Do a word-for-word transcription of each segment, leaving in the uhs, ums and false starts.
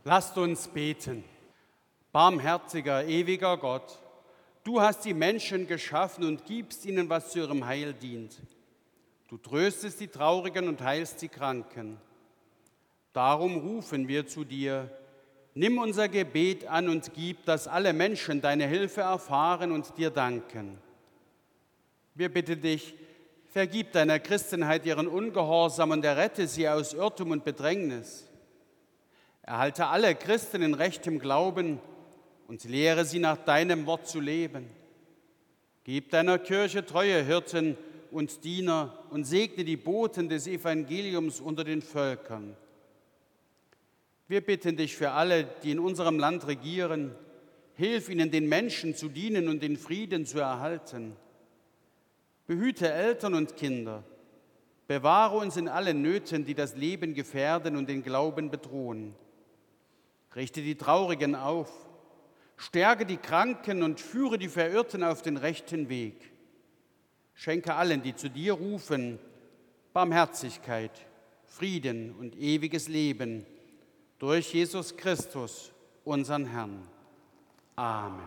Lasst uns beten. Barmherziger, ewiger Gott, du hast die Menschen geschaffen und gibst ihnen, was zu ihrem Heil dient. Du tröstest die Traurigen und heilst die Kranken. Darum rufen wir zu dir. Nimm unser Gebet an und gib, dass alle Menschen deine Hilfe erfahren und dir danken. Wir bitten dich, vergib deiner Christenheit ihren Ungehorsam und errette sie aus Irrtum und Bedrängnis. Erhalte alle Christen in rechtem Glauben und lehre sie nach deinem Wort zu leben. Gib deiner Kirche treue Hirten und Diener und segne die Boten des Evangeliums unter den Völkern. Wir bitten dich für alle, die in unserem Land regieren, hilf ihnen, den Menschen zu dienen und den Frieden zu erhalten. Behüte Eltern und Kinder, bewahre uns in allen Nöten, die das Leben gefährden und den Glauben bedrohen. Richte die Traurigen auf, stärke die Kranken und führe die Verirrten auf den rechten Weg. Schenke allen, die zu dir rufen, Barmherzigkeit, Frieden und ewiges Leben durch Jesus Christus, unseren Herrn. Amen.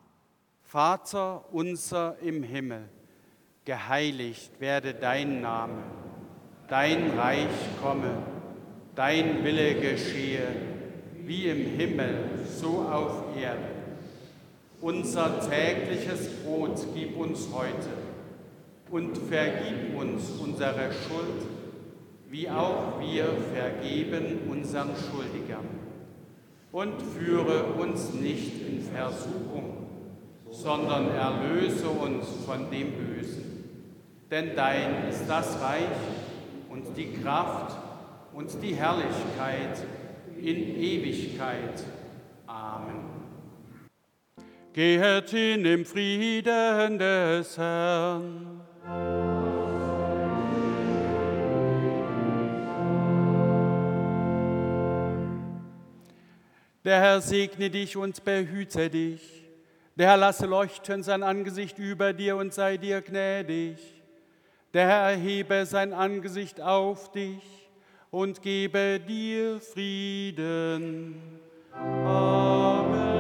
Vater unser im Himmel, geheiligt werde dein Name, dein Reich komme, dein Wille geschehe, wie im Himmel, so auf Erden. Unser tägliches Brot gib uns heute und vergib uns unsere Schuld, wie auch wir vergeben unseren Schuldigern. Und führe uns nicht in Versuchung, sondern erlöse uns von dem Bösen. Denn dein ist das Reich und die Kraft und die Herrlichkeit in Ewigkeit. Amen. Gehet hin im Frieden des Herrn. Der Herr segne dich und behüte dich. Der Herr lasse leuchten sein Angesicht über dir und sei dir gnädig. Der Herr erhebe sein Angesicht auf dich und gebe dir Frieden. Amen.